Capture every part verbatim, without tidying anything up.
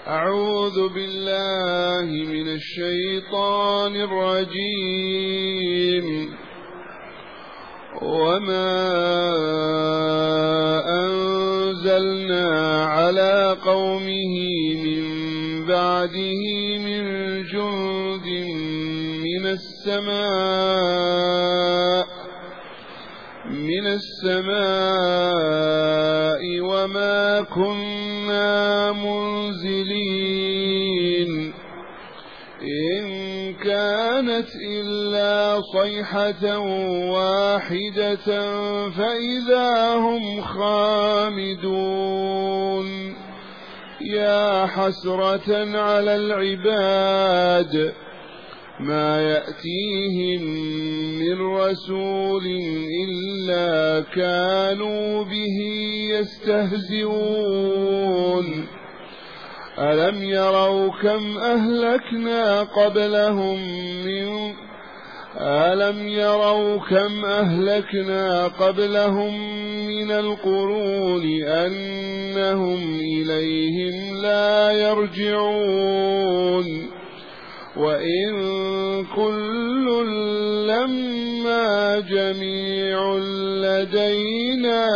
أعوذ بالله من الشيطان الرجيم. وما أنزلنا على قومه من بعده من جند من السماء من السماء وما كنا منزلين إن كانت إلا صيحة واحدة فإذا هم خامدون. يا حسرة على العباد ما يأتيهم من رسول إلا كانوا به يستهزئون. ألم يروا كم أهلكنا قبلهم من ألم يروا كم أهلكنا قبلهم من القرون أنهم إليهم لا يرجعون. وإن كل لما جميع لدينا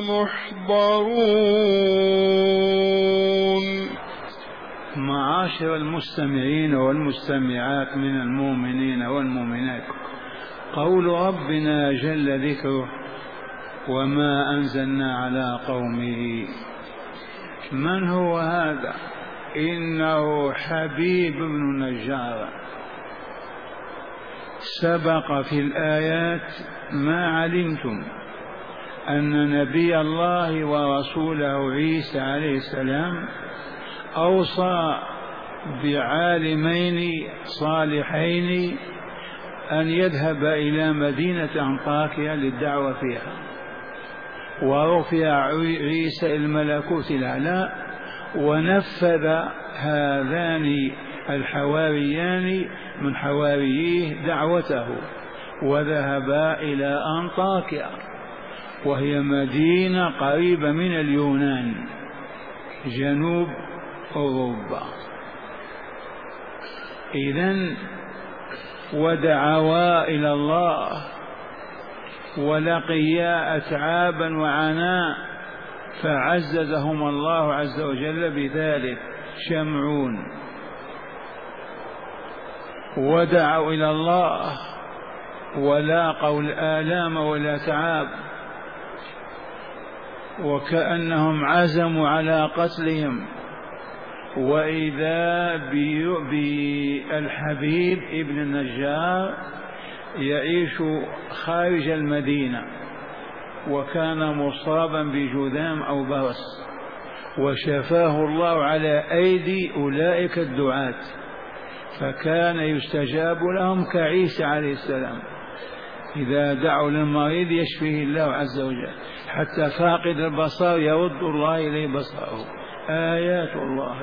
محضرون. معاشر المستمعين والمستمعات من المؤمنين والمؤمنات، قول ربنا جل ذكره: وما أنزلنا على قومه. من هو هذا؟ إنه حبيب بن نجار. سبق في الآيات ما علمتم أن نبي الله ورسوله عيسى عليه السلام أوصى بعالمين صالحين أن يذهب إلى مدينة أنطاكيا للدعوة فيها، ورفع عيسى الملكوت الأعلى، ونفذ هذان الحواريان من حواريه دعوته وذهبا إلى أنطاكيا، وهي مدينة قريبة من اليونان جنوب أوروبا. إذن ودعوا إلى الله ولقيا أتعابا وعناء، فعززهم الله عز وجل بذلك شمعون. ودعوا إلى الله ولاقوا الآلام والأتعاب، وكأنهم عزموا على قتلهم. وإذا بالحبيب ابن النجار يعيش خارج المدينة، وكان مصابا بجذام أو برص، وشفاه الله على أيدي أولئك الدعاة، فكان يستجاب لهم كعيسى عليه السلام. إذا دعوا للمريض يشفيه الله عز وجل، حتى فاقد البصر يرد الله إليه بصره. آيات الله.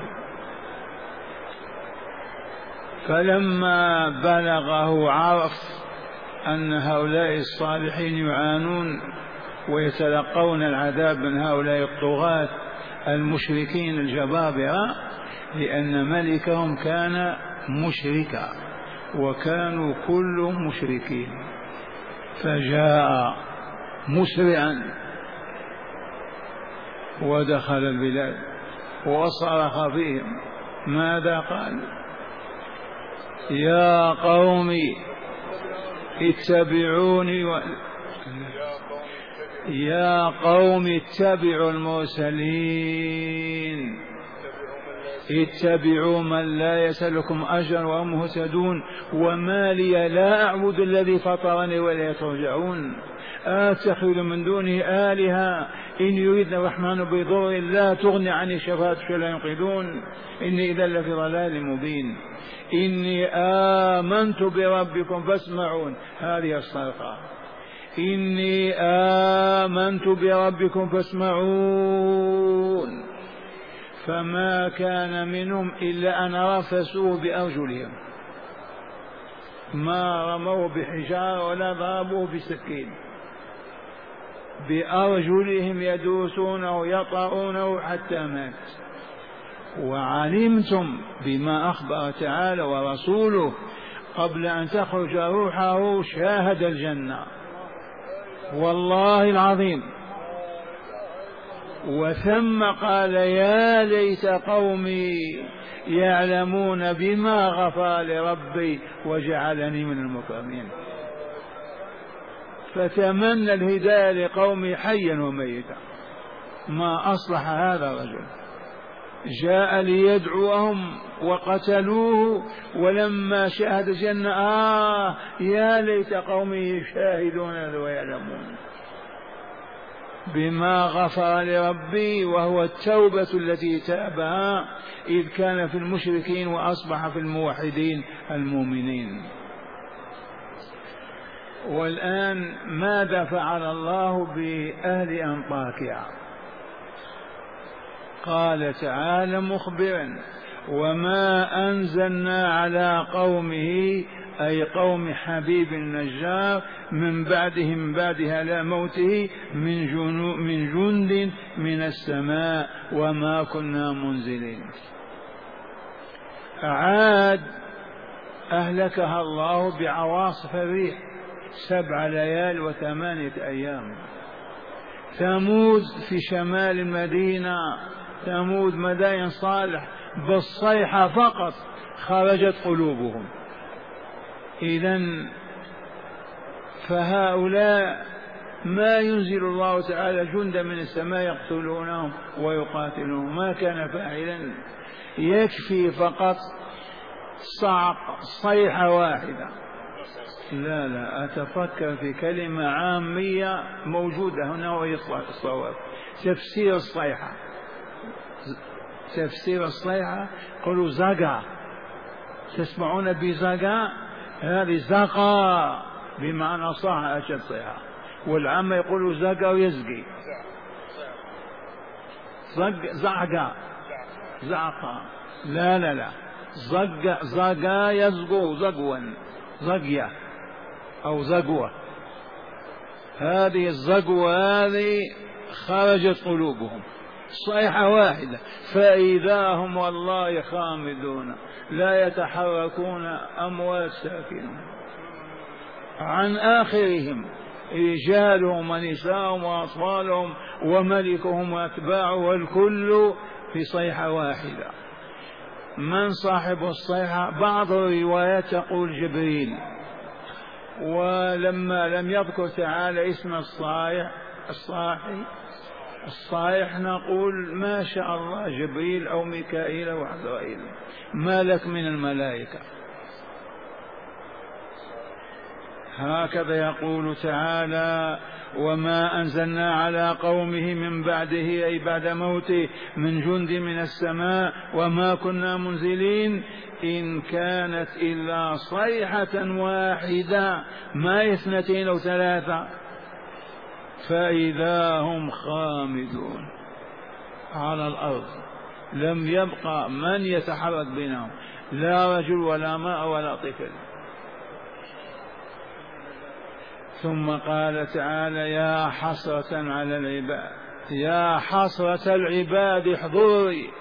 فلما بلغه عرف أن هؤلاء الصالحين يعانون ويتلقون العذاب من هؤلاء الطغاة المشركين الجبابرة، لأن ملكهم كان مشركا وكانوا كلهم مشركين، فجاء مسرعا ودخل البلاد وصرخ فيهم. ماذا قال؟ يا قوم اتبعوني و... يا قوم اتبعوا المرسلين، اتبعوا من لا يسألكم أجرا وهم مهتدون، وما لي لا أعبد الذي فطرني ولا ترجعون، أتخذ من دونه آلهة إن يريدنا الرحمن بضر لا تغني عني شفاعتهم شيئا ينقذون، إني إذا لفي ضلال مبين. إني آمنت بربكم فاسمعون. هذه الصرخة: إني آمنت بربكم فاسمعون. فما كان منهم إلا أن رفسوه بأرجلهم، ما رموه بحجارة ولا ضربوه بسكين، بأرجلهم يدوسونه يطأونه حتى مات. وعلمتم بما أخبر تعالى ورسوله قبل أن تخرج روحه شاهد الجنة والله العظيم. وثم قال يا ليت قومي يعلمون بما غفر لربي وجعلني من المكرمين. فتمنى الهداية لقومي حيا وميتا. ما أصلح هذا الرجل، جاء ليدعوهم وقتلوه، ولما شاهد الجنة آه يا ليت قومي يشاهدون ويعلمون بما غفر لربي، وهو التوبة التي تابها إذ كان في المشركين وأصبح في الموحدين المؤمنين. والآن ماذا فعل الله بأهل أنطاكيا؟ قال تعالى مخبرا وما أنزلنا على قومه أي قوم حبيب النجار من بعده من بعدها لا موته من, جنو من جند من السماء وما كنا منزلين. عاد أهلكها الله بعواصف الريح سبع ليال وثمانية أيام. ثمود في شمال المدينة، ثمود مدائن صالح بالصيحة فقط خرجت قلوبهم. إذن فهؤلاء ما ينزل الله تعالى جندا من السماء يقتلونهم ويقاتلونهم، ما كان فاعلا، يكفي فقط صعق صيحة واحدة. لا لا أتفكر في كلمة عامية موجودة هنا وهي الصواب. تفسير الصيحة، تفسير الصيحة قلوا زقا، تسمعون بزقا؟ هذه زقا بمعنى صح أشد صيحة، والعامة يقولوا زقا ويزقي. زق زعقا زعقا لا لا لا زق زقا يزقو زقوا زقيا أو زقوة. هذه الزقوة هذه خرجت قلوبهم صيحة واحدة فإذا هم والله خامدون لا يتحركون أموات ساكنون. عن آخرهم رجالهم ونساءهم وأطفالهم وملكهم وأتباعه والكل في صيحة واحدة. من صاحب الصيحة؟ بعض الروايات تقول جبريل، ولما لم يذكر تعالى اسم الصايح الصاحي الصايح نقول ما شاء الله جبريل أو ميكائيل أو عزرائيل، مالك من الملائكة. هكذا يقول تعالى وما أنزلنا على قومه من بعده أي بعد موته من جند من السماء وما كنا منزلين إن كانت إلا صيحة واحدة ما اثنتين أو ثلاثة فإذا هم خامدون على الأرض، لم يبقى من يتحرك بينهم، لا رجل ولا ماء ولا طفل. ثم قال تعالى يا حسرة على العباد، يا حسرة العباد احضري،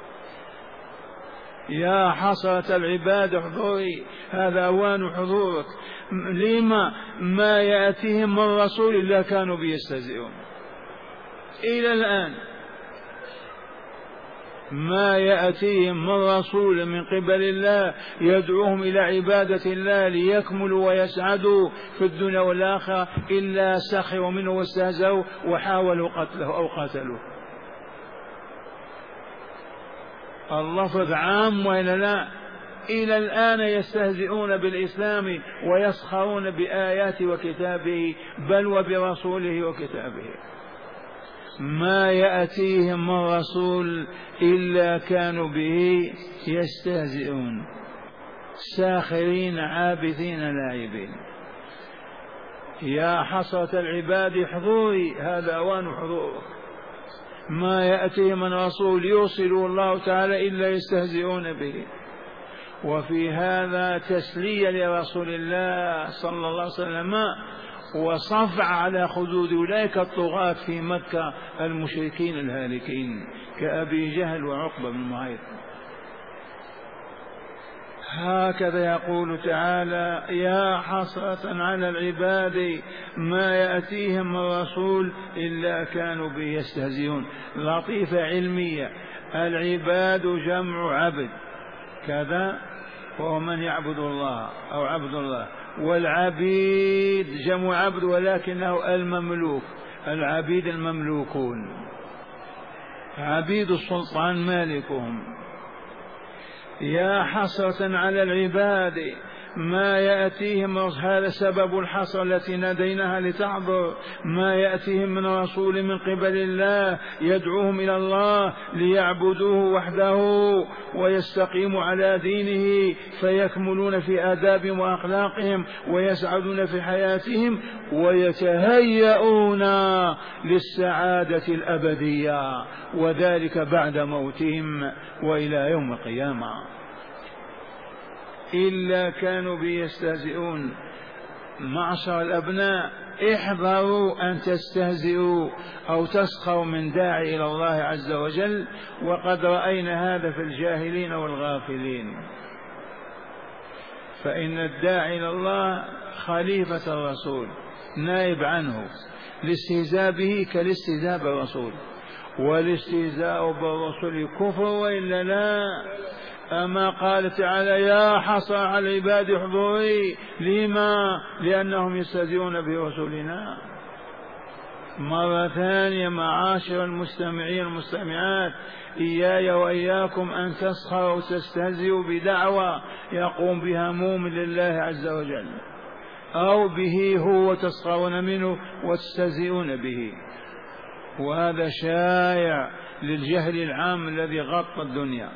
يا حسرة العباد احضري، هذا أوان حضورك. لما ما يأتيهم من رسول الله كانوا بيستهزئون إلى الآن، ما يأتيهم من رسول من قبل الله يدعوهم إلى عبادة الله ليكملوا ويسعدوا في الدنيا والآخرة إلا سخروا منه واستهزأوا وحاولوا قتله أو قتلوه. اللفظ عام وإلا لا؟ إلى الآن يستهزئون بالإسلام ويسخرون بآيات وكتابه بل وبرسوله وكتابه. ما يأتيهم من رسول إلا كانوا به يستهزئون ساخرين عابثين لاعبين. يا حسرة العباد احضري، هذا أوان حضورك. ما يأتيهم من رسول يوصله الله تعالى إلا يستهزئون به. وفي هذا تسلية لرسول الله صلى الله عليه وسلم وصفع على خدود أولئك الطغاة في مكة المشركين الهالكين كأبي جهل وعقبة بن معيط. هكذا يقول تعالى: يا حسرة على العباد ما يأتيهم من رسول إلا كانوا به يستهزئون. لطيفة علمية: العباد جمع عبد كذا وهو من يعبد الله أو عبد الله، والعبيد جمع عبد ولكنه المملوك، العبيد المملوكون، عبيد السلطان مالكهم. يا حسرة على العباد ما يأتيهم، هذا سبب الحسرة التي ناديناها لتحضر، ما يأتيهم من رسول من قبل الله يدعوهم إلى الله ليعبدوه وحده ويستقيموا على دينه فيكملون في آدابهم وأخلاقهم ويسعدون في حياتهم ويتهيئون للسعادة الأبدية، وذلك بعد موتهم وإلى يوم القيامة. إلا كانوا بي يستهزئون. معشر الأبناء، احذروا أن تستهزئوا أو تسخروا من داعي إلى الله عز وجل، وقد رأينا هذا في الجاهلين والغافلين. فإن الداعي إلى الله خليفة الرسول نائب عنه، الاستهزاء به كالاستهزاء بالرسول، والاستهزاء بالرسول كفر وإلا لا. أما قال تعالى: يا حسرة على العباد احضري، لما؟ لأنهم يستهزئون برسولنا. مرة ثانية معاشر المستمعين والمستمعات، إياي وإياكم أن تسخروا وتستهزئوا بدعوة يقوم بها مؤمن لله عز وجل، أو به هو تسخرون منه وتستهزئون به، وهذا شائع للجهل العام الذي غطى الدنيا.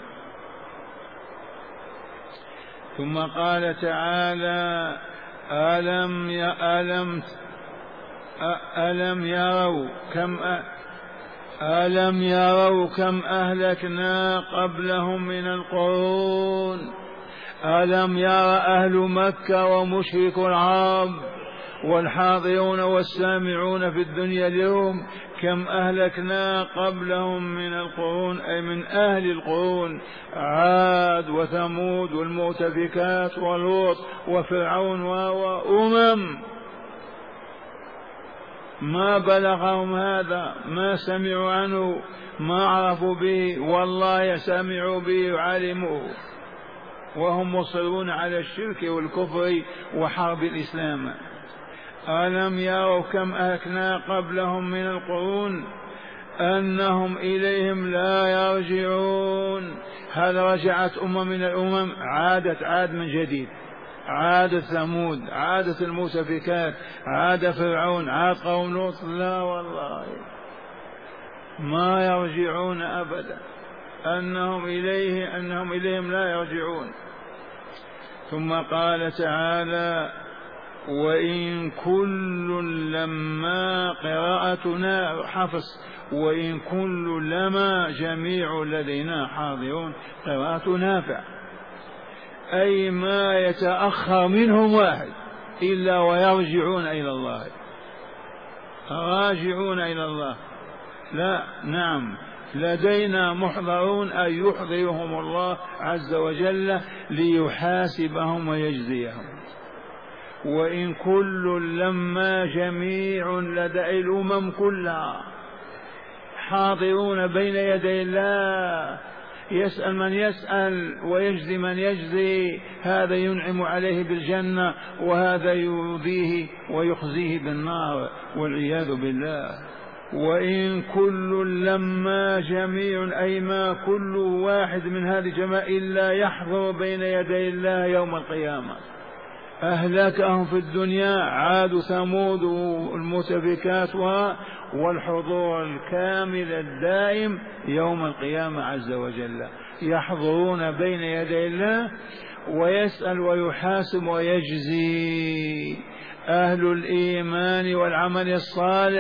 ثم قال تعالى: ألم ألم ألم يروا كم ألم يروا كم أهلكنا قبلهم من القرون. ألم يرى أهل مكة ومشرك العرب والحاضرون والسامعون في الدنيا اليوم كم أهلكنا قبلهم من القرون، أي من أهل القرون، عاد وثمود والمؤتفكات ولوط وفرعون وأمم ما بلغهم هذا، ما سمعوا عنه، ما عرفوا به، والله سمعوا به وعلموه وهم مصرون على الشرك والكفر وحرب الإسلام. ألم يروا كم أهلكنا قبلهم من القرون أنهم إليهم لا يرجعون. هل رجعت أمم من الأمم؟ عادت عاد من جديد، عادت ثمود، عادت المؤتفكات، عاد فرعون، عاد قوم لوط. لا والله ما يرجعون أبدا، أنهم إليه أنهم إليهم لا يرجعون. ثم قال تعالى: وإن كل لما قراءتنا حفظ، وإن كل لما جميع لدينا حاضرون، قراءة نافع، أي ما يتأخر منهم واحد إلا ويرجعون إلى الله، راجعون إلى الله. لا، نعم، لدينا محضرون، أي يحضرهم الله عز وجل ليحاسبهم ويجزيهم. وإن كل لما جميع لدى الأمم كلها حاضرون بين يدي الله، يسأل من يسأل ويجزي من يجزي، هذا ينعم عليه بالجنة وهذا يؤذيه ويخزيه بالنار والعياذ بالله. وإن كل لما جميع، أي ما كل واحد من هذه الجماعة إلا يحضر بين يدي الله يوم القيامة. أهلكهم في الدنيا عاد ثمود المؤتفكات والحضور الكامل الدائم يوم القيامة عز وجل، يحضرون بين يدي الله ويسأل ويحاسب ويجزي. أهل الإيمان والعمل الصالح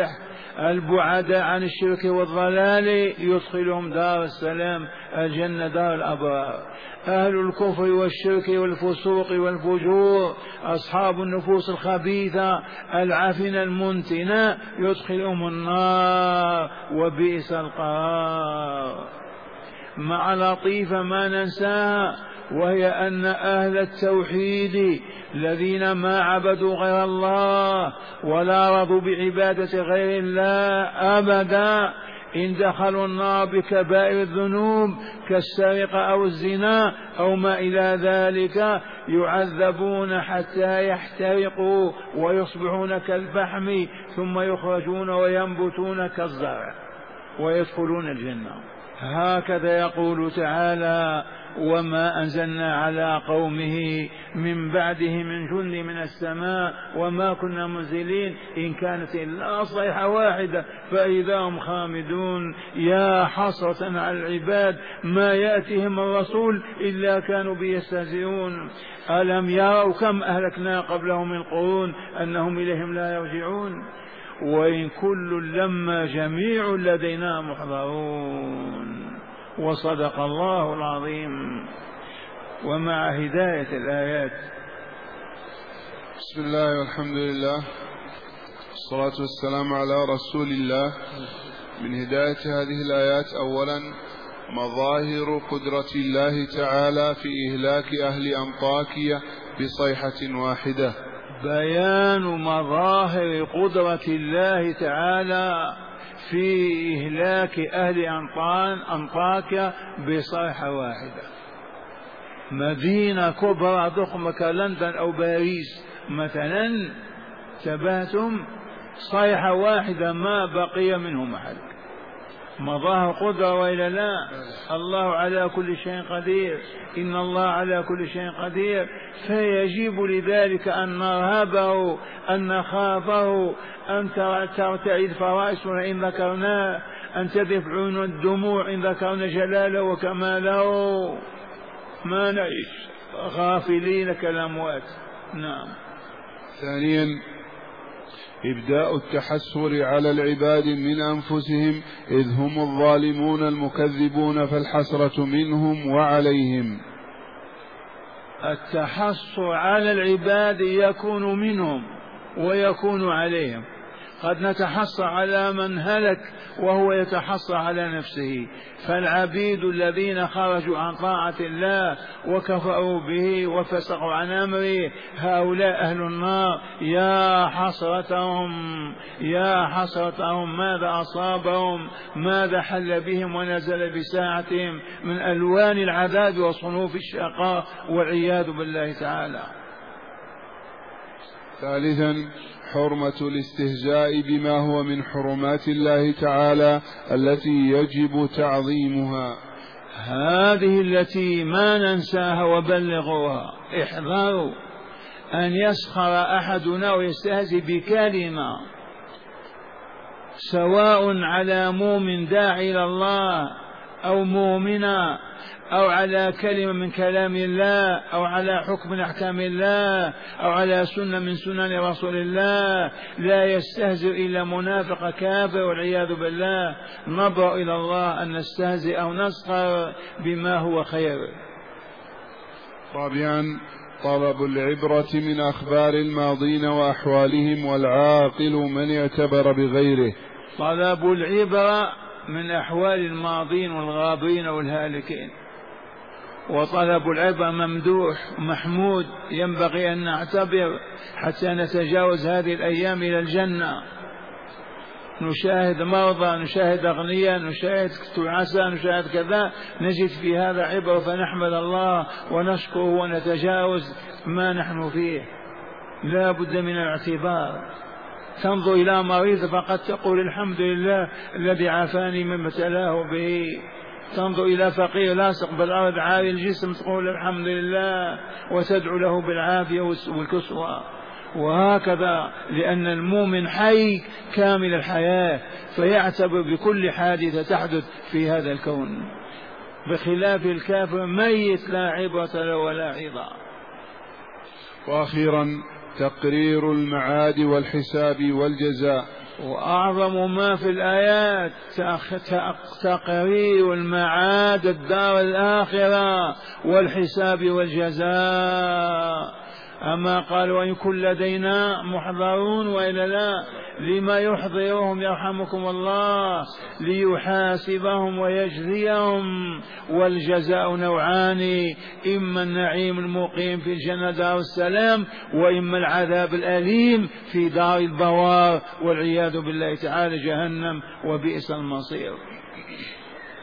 البعداء عن الشرك والضلال يدخلهم دار السلام الجنة دار الأبرار. أهل الكفر والشرك والفسوق والفجور أصحاب النفوس الخبيثة العافنة المنتنة يدخلهم النار وبئس القرار. مع لطيفة ما ننساها، وهي أن أهل التوحيد الذين ما عبدوا غير الله ولا رضوا بعبادة غير الله أبدا إن دخلوا النار بكبائر الذنوب كالسرقة أو الزنا أو ما إلى ذلك يعذبون حتى يحترقوا ويصبحون كالفحم ثم يخرجون وينبتون كالزرع ويدخلون الجنة. هكذا يقول تعالى: وما أنزلنا على قومه من بعده من جند من السماء وما كنا منزلين إن كانت إلا صيحة واحدة فإذا هم خامدون. يا حسرة على العباد ما يأتيهم الرسول إلا كانوا بيستهزئون. ألم يروا كم أهلكنا قبلهم من قرون أنهم إليهم لا يرجعون. وإن كل لما جميع لدينا محضرون. وصدق الله العظيم. ومع هداية الآيات. بسم الله والحمد لله والصلاة والسلام على رسول الله. من هداية هذه الآيات أولا مظاهر قدرة الله تعالى في إهلاك أهل أنطاكية بصيحة واحدة. بيان مظاهر قدرة الله تعالى في إهلاك أهل أنطاكيا بصيحة واحدة. مدينة كبرى ضخمة كلندن أو باريس مثلا تباتم صيحة واحدة ما بقي منهم أحد. مظاهر قدرة وإلا لا؟ الله على كل شيء قدير. إن الله على كل شيء قدير. فيجب لذلك أن نرهبه أن نخافه أن ترتعد فرائسنا إن ذكرناه أن تذف عيون الدموع إن ذكرنا جلاله وكماله. ما نعيش غافلين كالأموات. نعم. ثانيا إبداء التحسر على العباد من أنفسهم إذ هم الظالمون المكذبون فالحسرة منهم وعليهم. التحسر على العباد يكون منهم ويكون عليهم. قد نتحسر على من هلك وهو يتحسر على نفسه. فالعبيد الذين خرجوا عن طاعة الله وكفروا به وفسقوا عن أمره هؤلاء أهل النار. يا حسرتهم يا حسرتهم ماذا أصابهم ماذا حل بهم ونزل بساعتهم من ألوان العذاب وصنوف الشقاء والعياذ بالله تعالى. ثالثا حرمة الاستهزاء بما هو من حرمات الله تعالى التي يجب تعظيمها. هذه التي ما ننساها وبلغوها. احذروا أن يسخر أحدنا ويستهزئ بكلمة سواء على مؤمن داعي إلى الله أو مؤمنا أو على كلمة من كلام الله أو على حكم من أحكام الله أو على سنة من سنن رسول الله. لا يستهزئ إلا منافق كافر والعياذ بالله. نبرأ إلى الله أن نستهزئ أو نسخر بما هو خير. رابعا طلب العبرة من أخبار الماضين وأحوالهم والعاقل من اعتبر بغيره. طلب العبرة من أحوال الماضين والغابرين والهالكين. وطلب العبرة ممدوح محمود ينبغي أن نعتبر حتى نتجاوز هذه الأيام إلى الجنة. نشاهد مرضى نشاهد أغنياء نشاهد تعسى نشاهد كذا نجد في هذا عبرة فنحمد الله ونشكره ونتجاوز ما نحن فيه. لا بد من الاعتبار. تنظر إلى مريض فقد تقول الحمد لله الذي عافاني مما ابتلاه به. تنظر إلى فقير لاصق بالأرض عاري الجسم تقول الحمد لله وتدعو له بالعافية والكسوة. وهكذا لأن المؤمن حي كامل الحياة فيعتبر بكل حادثة تحدث في هذا الكون، بخلاف الكافر ميت لا عبرة له ولا عظة. وأخيرا تقرير المعاد والحساب والجزاء وأعظم ما في الآيات تقرير المعاد الدار الآخرة والحساب والجزاء. أما قال وإن كل لدينا محضرون وإلا لا، لما يحضرهم يرحمكم الله؟ ليحاسبهم ويجزيهم. والجزاء نوعان، إما النعيم المقيم في الجنة دار السلام، وإما العذاب الأليم في دار البوار والعياذ بالله تعالى جهنم، وبئس المصير.